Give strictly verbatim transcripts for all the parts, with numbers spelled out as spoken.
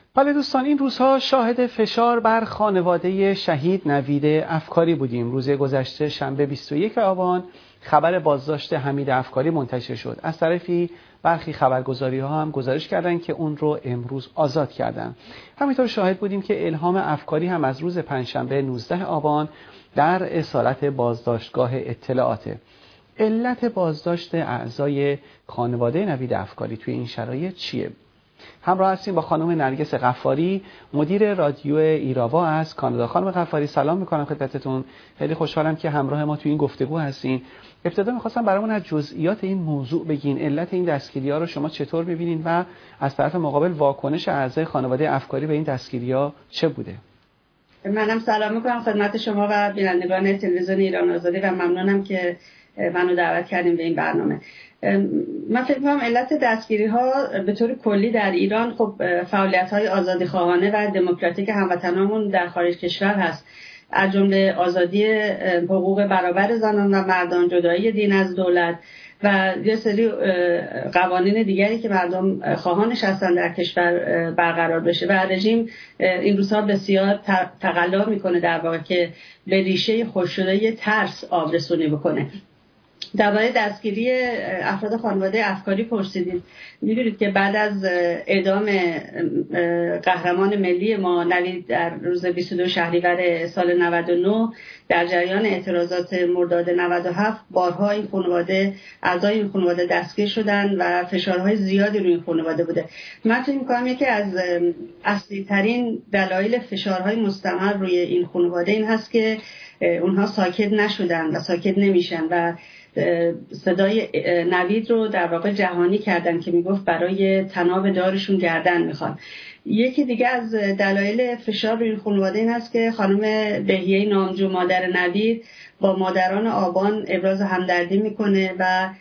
بله دوستان، این روزها شاهد فشار بر خانواده شهید نوید افکاری بودیم. روز گذشته شنبه بیست و یکم آبان خبر بازداشت حمید افکاری منتشر شد. از طرفی برخی خبرگزاری ها هم گزارش کردند که اون رو امروز آزاد کردن. همینطور شاهد بودیم که الهام افکاری هم از روز پنجشنبه نوزدهم آبان در اصالت بازداشتگاه اطلاعاته. علت بازداشت اعضای خانواده نوید افکاری توی این شرایط چیه؟ همراه هستیم با خانم نرگس غفاری، مدیر رادیو ایراوا از کانادا. خانم غفاری سلام میکنم خدمتتون. خیلی خوشحالم که همراه ما توی این گفتگو هستین. ابتدا میخواستم برامون از جزئیات این موضوع بگین. علت این دستگیری‌ها رو شما چطور می‌بینید و از طرف مقابل واکنش اعضای خانواده افکاری به این دستگیری‌ها چه بوده؟ منم سلام میکنم خدمت شما و بینندگان تلویزیون ایران آزادی و ممنونم که منو دعوت کردیم به این برنامه. من فکر می‌کنم علت دستگیری‌ها به طور کلی در ایران خب فعالیت‌های آزادی‌خواهانه و دموکراتیک هموطنانمون در خارج کشور هست، از جمله آزادی حقوق برابر زنان و مردان، جدایی دین از دولت و یه سری قوانین دیگری که مردم خواهانش هستن در کشور برقرار بشه و رژیم این روزها بسیار تقلا میکنه در واقع که به ریشه خشک‌شده ترس آبرسونی بکنه. درباره دستگیری افراد خانواده افکاری پرسیدید. می‌دونید که بعد از اعدام قهرمان ملی ما نوید در روز بیست و دو شهریور سال نود و نه در جریان اعتراضات مرداد نود و هفت بارها این خانواده اعضای این خانواده دستگیر شدن و فشارهای زیادی روی این خانواده بوده. من فکر می‌کنم یکی از اصلی ترین دلایل فشارهای مستمر روی این خانواده این هست که اونها ساکت نشدن و ساکت نمیشن و صدای نوید رو در واقع جهانی کردن که میگفت برای طناب دارشون گردن میخوان. یکی دیگه از دلایل فشار روی این خانواده این هست که خانم بهیه نامجو مادر نوید با مادران آبان ابراز همدردی میکنه و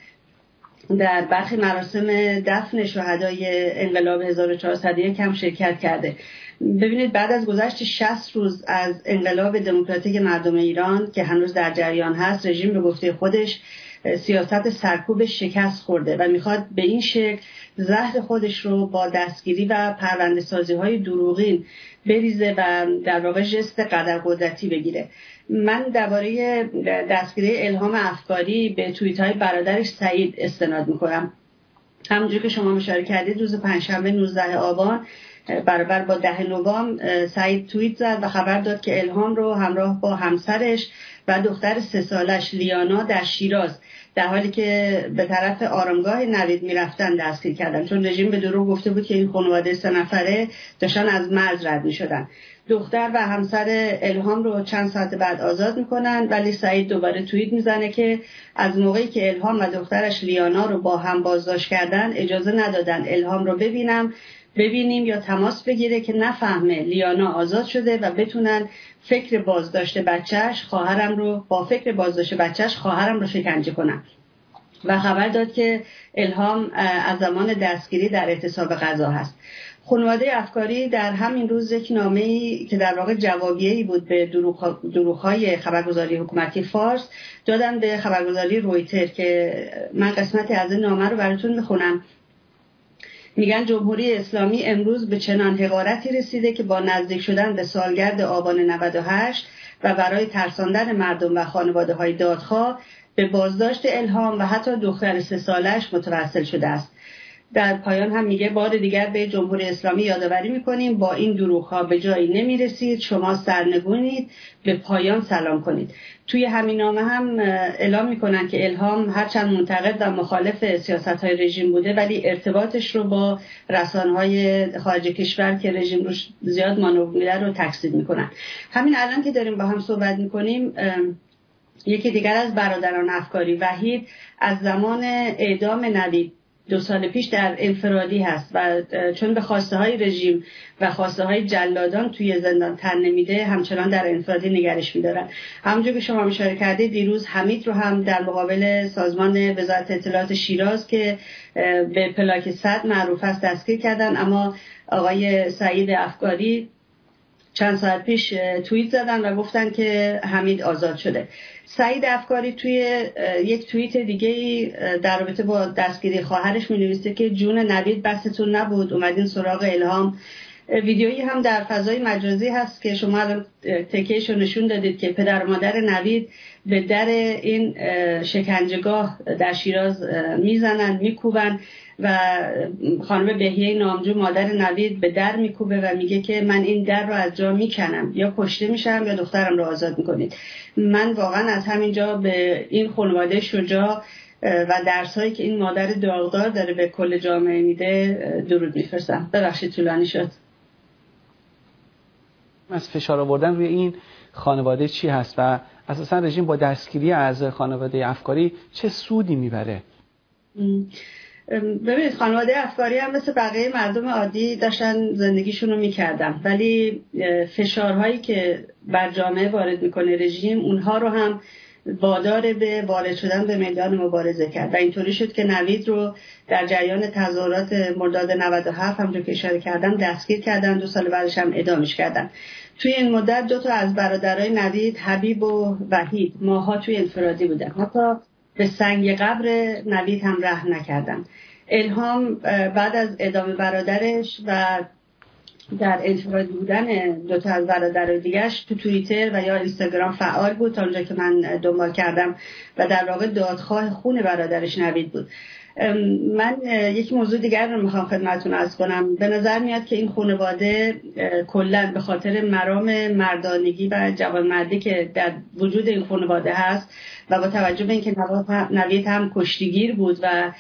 در برخی مراسم دفن شهدای انقلاب هزار و چهارصد و یک هم شرکت کرده. ببینید بعد از گذشت شصت روز از انقلاب دموکراتیک مردم ایران که هنوز در جریان هست، رژیم به گفته خودش سیاست سرکوب شکست خورده و میخواد به این شکل زهر خودش رو با دستگیری و پرونده سازی های دروغین بریزه و در واقع ژست قدرقدرتی بگیره. من درباره دستگیری الهام افکاری به توییت های برادرش سعید استناد میکنم. همونجور که شما اشاره کردید روز پنجشنبه نوزدهم آبان برابر با ده نوامبر سعید توییت زد و خبر داد که الهام رو همراه با همسرش و دختر سه سالش لیانا در شیراز در حالی که به طرف آرامگاه نوید میرفتن دستگیر کردن، چون رژیم به دروغ گفته بود که این خانواده سه نفره داشتن از مرز رد میشدن. دختر و همسر الهام رو چند ساعت بعد آزاد میکنن، ولی سعید دوباره توییت میزنه که از موقعی که الهام و دخترش لیانا رو با هم بازداشت کردن اجازه ندادن الهام رو ببینم ببینیم یا تماس بگیره که نفهمه لیانا آزاد شده و بتونن فکر بازداشت بچهش خواهرم رو با فکر بازداشت بچهش خواهرم رو شکنجه کنن. و خبر داد که الهام از زمان دستگیری در اعتصاب غذا هست. خانواده افکاری در همین روز یک نامه‌ای که در واقع جوابیه‌ای بود به دروغ‌های خبرگزاری حکومتی فارس دادن به خبرگزاری رویتر که من قسمتی از این نامه رو براتون میخونم. میگن جمهوری اسلامی امروز به چنان حقارتی رسیده که با نزدیک شدن به سالگرد آبان نود و هشت و برای ترساندن مردم و خانواده‌های دادخواه به بازداشت الهام و حتی دختر سه سالش متوسل شده است. در پایان هم میگه بار دیگر به جمهوری اسلامی یادآوری میکنیم با این دروغ‌ها به جایی نمیرسید، شما سرنگونید، به پایان سلام کنید. توی همین نامه هم اعلام میکنن که الهام هرچند منتقد و مخالف سیاست‌های رژیم بوده ولی ارتباطش رو با رسانه‌های خارج کشور که رژیم رو زیاد مانور میده رو تکذیب میکنن. همین الان که داریم با هم صحبت میکنیم یکی دیگر از برادران افکاری وحید از زمان اعدام نوید دو سال پیش در انفرادی هست و چون به خواسته های رژیم و خواسته های جلادان توی زندان تن نمیده همچنان در انفرادی نگرش میدارن. همونجور که شما اشاره کردید دیروز حمید رو هم در مقابل سازمان وزارت اطلاعات شیراز که به پلاک صد معروف است دستگیر کردن، اما آقای سعید افکاری چند ساعت پیش توییت زدن و گفتن که حمید آزاد شده. سعید افکاری توی یک توییت دیگه در رابطه با دستگیری خواهرش می‌نویسه که جون نوید بستون نبود، اومدین سراغ الهام ویدیویی هم در فضای مجازی هست که شما الان تکیه‌شو نشون دادید که پدر و مادر نوید به در این شکنجهگاه در شیراز میزنن، میکوبن و خانم بهیه نامجو مادر نوید به در میکوبه و میگه که من این در رو از جا میکنم، یا کشته میشم یا دخترم رو آزاد میکنید. من واقعا از همینجا به این خانواده شجاع و درسایی که این مادر داغدار داره به کل جامعه میده درود میفرستم. ببخشید طولانی شد. از فشار آوردن روی این خانواده چی هست و اساسا رژیم با دستگیری از خانواده افکاری چه سودی میبره؟ ببینید خانواده افکاری هم مثل بقیه مردم عادی داشتن زندگیشون رو میکردن، ولی فشارهایی که بر جامعه وارد میکنه رژیم اونها رو هم وادار به وارد شدن به میدان مبارزه کرد و اینطوری شد که نوید رو در جریان تظاهرات مرداد نود و هفت همونجور که اشاره کردم دستگیر کردن، دو سال بعدش هم اعدامش کردن. توی این مدت دو تا از برادرای نوید، حبیب و وحید، ماها توی انفرادی بودن، حتی به سنگ قبر نوید هم رحم نکردن. الهام بعد از اعدام برادرش و در انفرادی بودن دو تا از برادرای دیگه‌اش تو توییتر و یا اینستاگرام فعال بود تا اونجا که من دنبال کردم و در واقع دادخواه خون برادرش نوید بود. من یک موضوع دیگر رو میخوام خدمتتون عرض کنم. به نظر میاد که این خانواده کلا به خاطر مرام مردانگی و جوانمردی که در وجود این خانواده هست و با توجه به اینکه نوید هم کشتیگیر بود و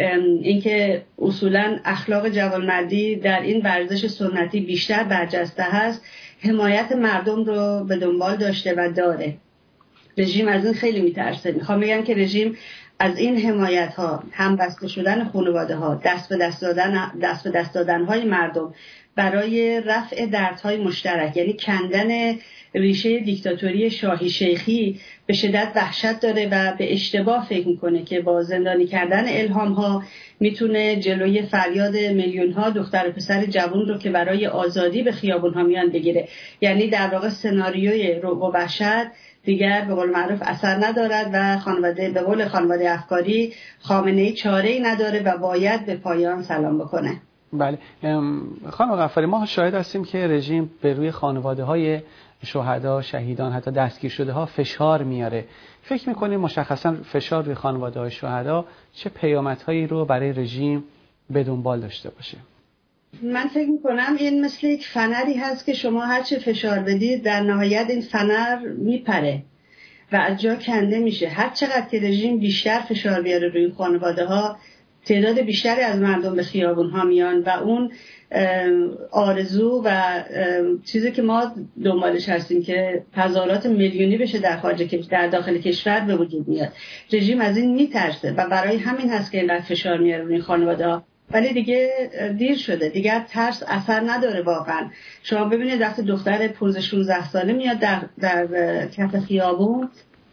اینکه اصولا اخلاق جوانمردی در این ورزش سنتی بیشتر برجسته هست، حمایت مردم رو به دنبال داشته و داره. رژیم از این خیلی میترسه. میخوام بگم که رژیم از این حمایت ها، هم بسته شدن خانواده ها، دست به دست دادن دست به دست دادن های مردم برای رفع دردهای مشترک، یعنی کندن ریشه دیکتاتوری شاهی شیخی، به شدت وحشت داره و به اشتباه فکر میکنه که با زندانی کردن الهام ها میتونه جلوی فریاد میلیون ها دختر و پسر جوان رو که برای آزادی به خیابون ها میان بگیره. یعنی در واقع سناریوی رعب و وحشت دیگر به قول معروف اثر ندارد و خانواده به قول خانواده افکاری خامنه‌ای چاره‌ای نداره و باید به پایان سلام بکنه. بله خانم غفاری، ما شاهد هستیم که رژیم به روی خانواده های شهدا، شهیدان، حتی دستگیر شده ها فشار میاره. فکر میکنید مشخصا فشار روی خانواده های شهدا چه پیامدهایی رو برای رژیم به دنبال داشته باشه؟ من فکر میکنم این مثل یک فنری هست که شما هر چه فشار بدید در نهایت این فنر میپره و از جا کنده میشه. هر چقدر که رژیم بیشتر فشار بیاره روی خانواده ها، تعداد بیشتری از مردم به خیابون ها میان و اون آرزو و چیزی که ما دنبالش هستیم که تظاهرات میلیونی بشه در خارج در داخل کشور به وجود میاد. رژیم از این میترسه و برای همین هست که اینقدر فشار میاره روی خانواده ها. ولی دیگه دیر شده، دیگه ترس اثر نداره واقعا. شما ببینید وقتی دختر پانزده شانزده ساله میاد در در کف خیابون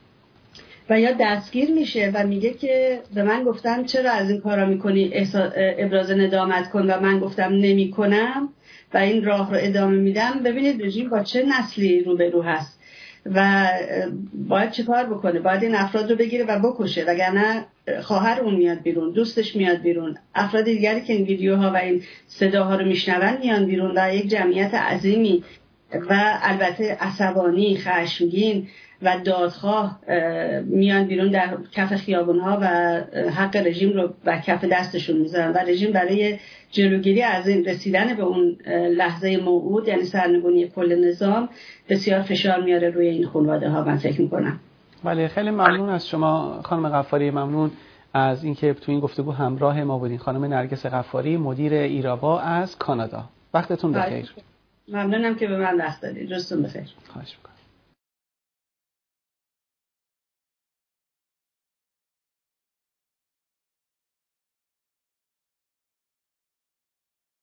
و یا دستگیر میشه و میگه که به من گفتن چرا از این کارا میکنی، ابراز ندامت کن و من گفتم نمیکنم و این راه رو ادامه میدم. ببینید رژیم با چه نسلی روبرو هست و باید چه کار بکنه. باید این افراد رو بگیره و بکشه، وگرنه خواهر اون میاد بیرون، دوستش میاد بیرون، افراد دیگری که این ویدیوها و این صداها رو میشنون میان بیرون و یک جمعیت عظیمی و البته عصبانی، خشمگین و دادخواه میان بیرون در کف خیابونها و حق رژیم رو و کف دستشون میذارن و رژیم برای جلوگیری از این رسیدن به اون لحظه موعود، یعنی سرنگونی کل نظام، بسیار فشار میاره روی این خانواده ها. من فکر میکنم. بله خیلی ممنون از شما خانم غفاری، ممنون از اینکه تو این گفتگو همراه ما بودین. خانم نرگس غفاری، مدیر ایراوا از کانادا، وقتتون بخیر. ممنونم که به من وقت دادید. روزتون بخیر. خواهش می‌کنم.